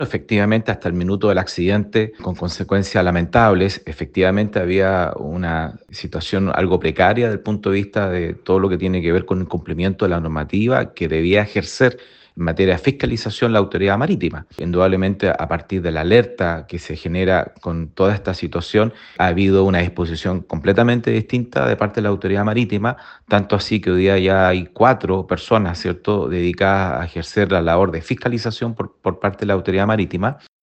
Efectivamente, hasta el minuto del accidente, con consecuencias lamentables, efectivamente había una situación algo precaria desde el punto de vista de todo lo que tiene que ver con el cumplimiento de la normativa que debía ejercer en materia de fiscalización la autoridad marítima. Indudablemente, a partir de la alerta que se genera con toda esta situación, ha habido una disposición completamente distinta de parte de la autoridad marítima, tanto así que hoy día ya hay 4 personas, ¿cierto?, dedicadas a ejercer la labor de fiscalización por parte de la autoridad marítima.